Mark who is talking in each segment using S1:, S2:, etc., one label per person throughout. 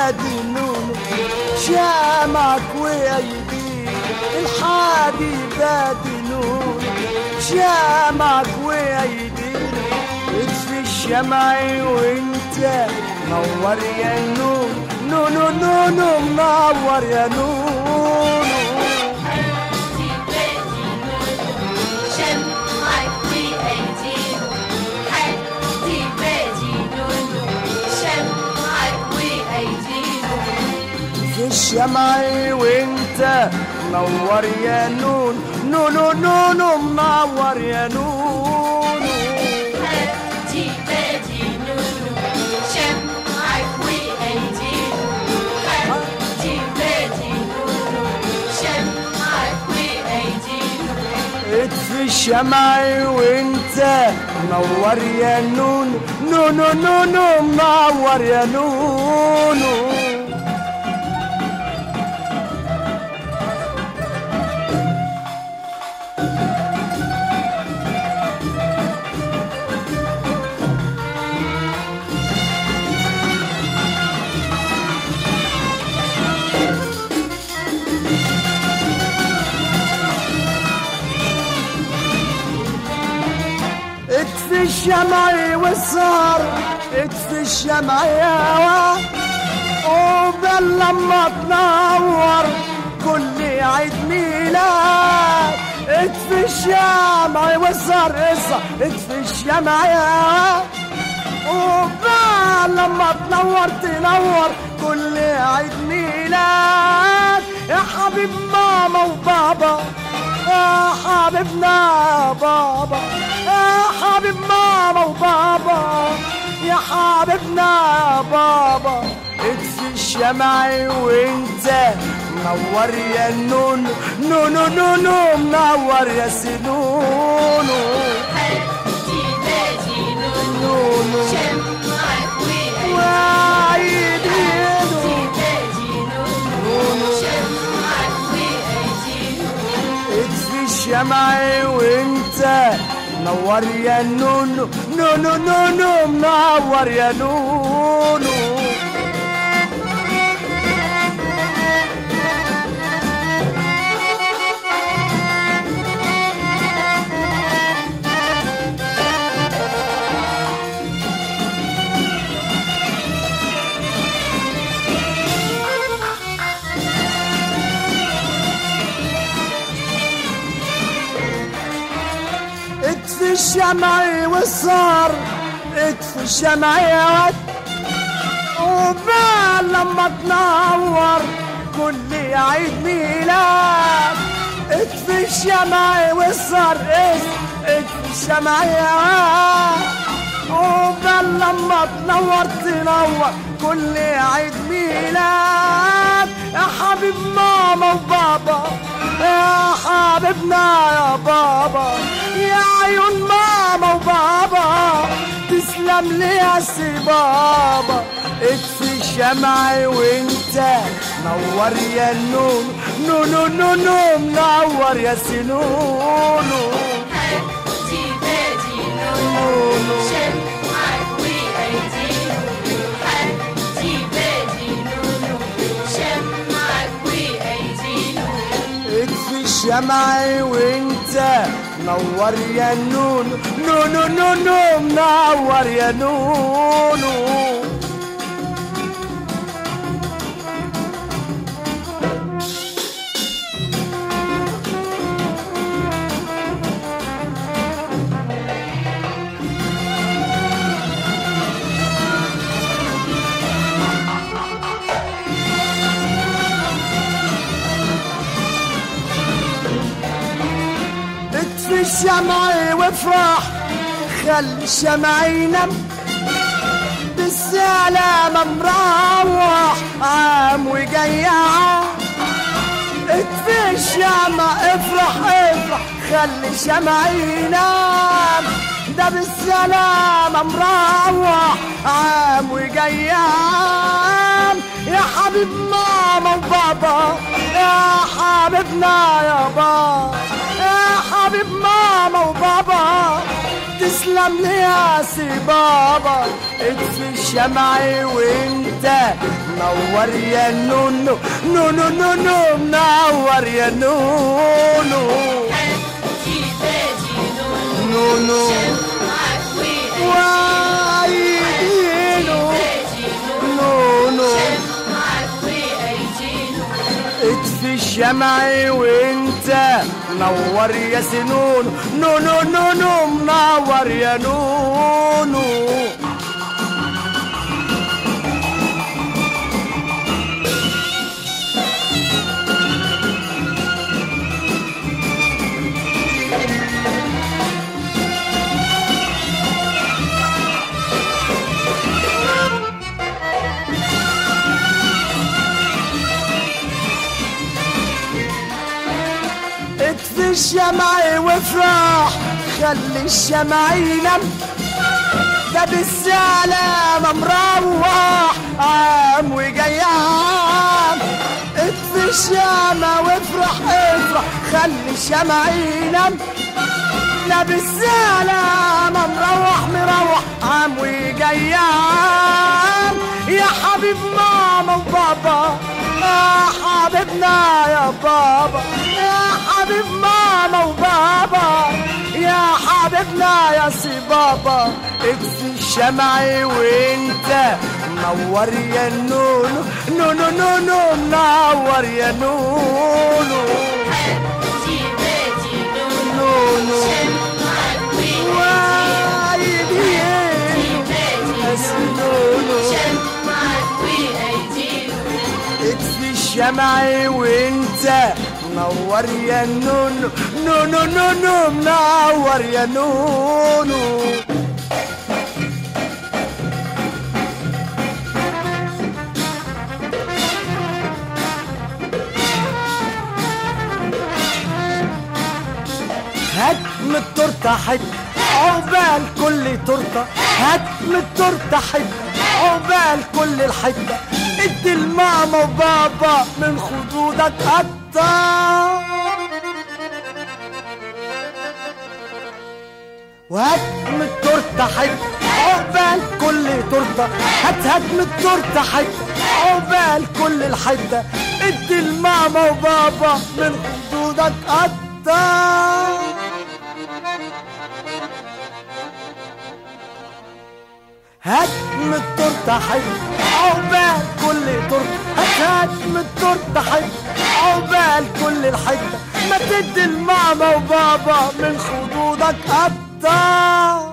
S1: بادي نونو شمعك وأيديك الحادي بادي نونو شمعك وأيديك اطفي الشمع وانت نور يا نونو نونو نونو منور يا نونو الشمع وانت منور يا نون نونو نونو منور يا نونو
S2: هاتي بادي نونو شمعك وأيدينو هاتي بادي نونو شمعك وأيدينو
S1: اطفي الشمع وانت منور يا نون نونو نونو منور يا نونو اطفي الشمع والسهر اطفي الشمع يا وبل لما تنور كل عيد ميلاد اطفي الشمع والسهر اطفي الشمع يا وبل لما تنور كل عيد ميلاد يا حبيب ماما وبابا يا حبيبنا يا بابا يا حبيب ماما وبابا يا حبيبنا يا بابا اطفي الشمع وانت منور يا نونو نونو نونو منور يا سنونو
S2: هاتي بادي نونو شمعك
S1: وأيدينو
S2: هاتي بادي نونو شمعك وأيدينو
S1: اطفي الشمع وانت منور يا نونو نونو نونو منور يا نونو اطفي الشمع والصار اطفي الشمع يا ود وبال لما تنور كل عيد ميلاد اطفي الشمع والصار اطفي الشمع يا ود وبال لما تنور كل عيد ميلاد يا حبيب ماما وبابا يا حبيبنا يا بابا يا عيون ماما وبابا تسلم لي يا سي بابا اطفي الشمع وانت نور يا نونو نونو نونو منور يا سنونو
S2: هاتي بادي نونو شمعك وأيدينو هاتي بادي نونو شمعك وأيدينو
S1: اطفي الشمع وانت منور يا نونو نونو نونو منور يا نونو اطفي الشمع وافرح خلي الشمع ينام بالسلامة مروح عام وجاي عام اطفي الشمع افرح خلي الشمع ينام ده بالسلامة مروح عام وجاي عام يا حبيب ماما وبابا يا حبيبنا يا بابا يا حبيب ماما وبابا تسلم لي يا سي بابا، اطفي الشمع وانت منور يا نونو، نونو نونو منور يا نونو، نونو وايدينو، نونو اطفي الشمع وانت منور يا سنونو، نونو نونو منور يا نونو. اطفي الشمع وافرح، خلي الشمع ينام، ده بالسلامة مروح عام وجاي عام. اطفي الشمع وافرح، افرح خلي الشمع ينام، ده بالسلامة مروح عام وجاي عام. يا حبيب ماما وبابا، يا حبيبنا يا بابا، يا حبيب ماما وبابا، يا حبيبنا يا سي بابا. اطفي الشمع وانت منور يا نونو، نونو نونو منور يا نونو، نونو وايدينو يا سي نونو. اطفي الشمع وانت منور يا نونو، نونو نونو منور يا نونو. هات من التورته حته عقبال كل تورته، هات من التورته حته عقبال كل الحته، ادي الماما وبابا من خدودك قطة. وهات من التورته حته عقبال كل تورته، هات من التورته حته عقبال كل الحته، ادي الماما وبابا من خدودك قطة. هات من التورته حته عقبال كل تورته، هات من التورته حته عقبال كل الحته، ما تدي الماما وبابا من خدودك قطة.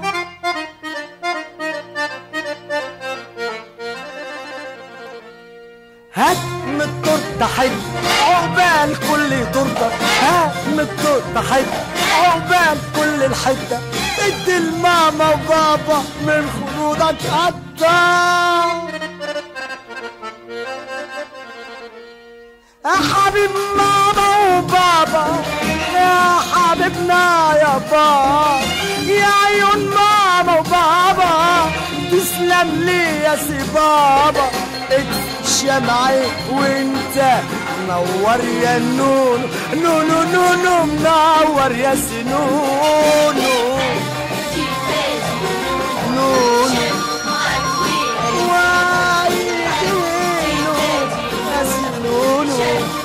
S1: هات من التورته حته عقبال كل تورته، هات من التورته حته عقبال كل الحته، ادي الماما وبابا من خدودك قطة. يا حبيب ماما وبابا، يا حبيبنا يا بابا، يا عيون ماما وبابا، تسلم لي يا سي بابا. اطفي الشمع وانت منور يا نونو، نونو نونو منور يا سي نونو، نونو وايدينو يا سي نونو.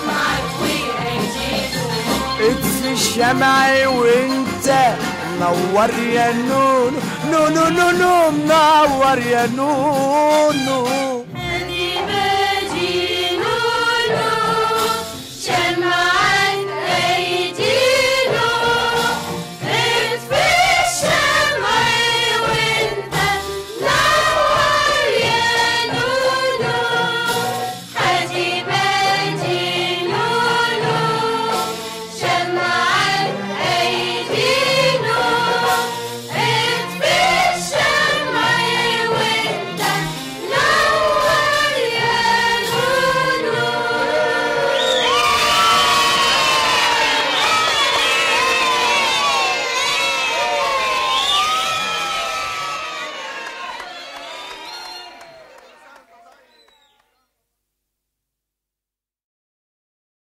S1: اطفي الشمع وانت منور يا نونو، نونو نونو منور يا نونو.